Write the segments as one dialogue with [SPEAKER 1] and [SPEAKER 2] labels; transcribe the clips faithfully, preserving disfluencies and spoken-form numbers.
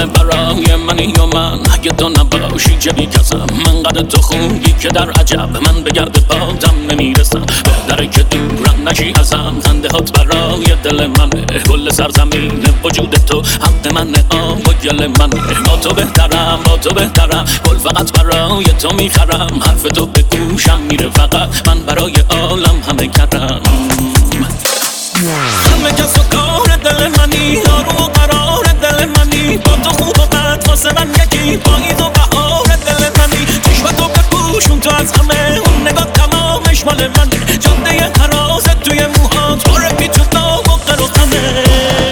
[SPEAKER 1] همه برای منی و من اگه تو نباشی چه بیکسم من قد تو خوبی که در عجب من به گرد بادم نمیرسم بهتره که دورم نشی ازم خنده هات برای دل منه کل سرزمین وجود تو حق منه آب و گل منه با تو بهترم با تو بهترم گل فقط برای تو میخرم حرف تو به گوشم میره فقط من برای عالم همه کردم همه کس و کار دل منی آروم و قرار دل منی با تو خوب و بد واسه من یکی پاییز و بهار دل منی چشم تو بپوشون تو از همه اون نگاه تمامش مال منه جاده حرازت توی موهات بارکی تو داغ و قر و غمه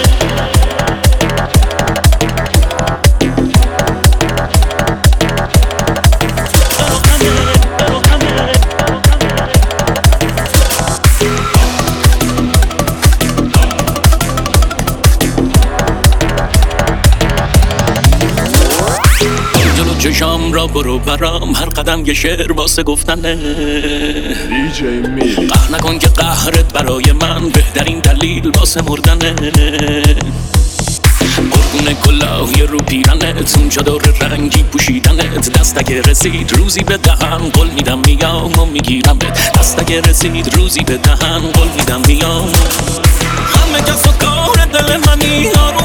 [SPEAKER 1] چشام را برو برام هر قدم یه شعر واسه گفتنه
[SPEAKER 2] دیجی میلی
[SPEAKER 1] قهر نکن که قهرت برای من بهترین دلیل واسه مردنه قربون کلاهی رو پیرنت اون چادر رنگی پوشیدنت دست اگه رسید روزی به دهن قول میدم میام و میگیرمت دست اگه رسید روزی به دهن قول میدم میام همه کس و کار دل منی